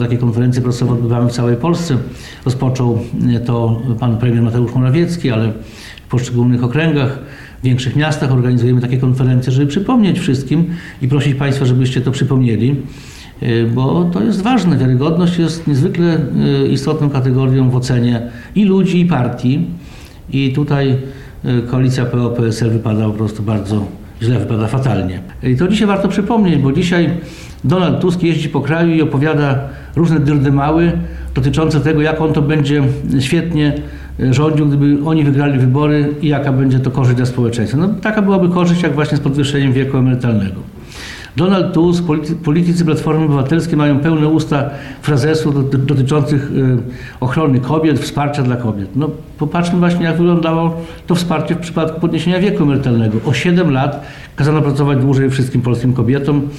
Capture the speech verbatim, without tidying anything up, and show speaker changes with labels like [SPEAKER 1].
[SPEAKER 1] Takie konferencje prasowe odbywamy w całej Polsce. Rozpoczął to pan premier Mateusz Morawiecki, ale w poszczególnych okręgach, w większych miastach organizujemy takie konferencje, żeby przypomnieć wszystkim i prosić Państwa, żebyście to przypomnieli, bo to jest ważne. Wiarygodność jest niezwykle istotną kategorią w ocenie i ludzi, i partii. I tutaj koalicja P O P S L wypada po prostu bardzo źle, wypada fatalnie. I to dzisiaj warto przypomnieć, bo dzisiaj Donald Tusk jeździ po kraju i opowiada różne dyrdymały dotyczące tego, jak on to będzie świetnie rządził, gdyby oni wygrali wybory i jaka będzie to korzyść dla społeczeństwa. No, taka byłaby korzyść jak właśnie z podwyższeniem wieku emerytalnego. Donald Tusk, politycy Platformy Obywatelskiej mają pełne usta frazesów dotyczących ochrony kobiet, wsparcia dla kobiet. No, popatrzmy właśnie, jak wyglądało to wsparcie w przypadku podniesienia wieku emerytalnego. O siedem lat kazano pracować dłużej wszystkim polskim kobietom.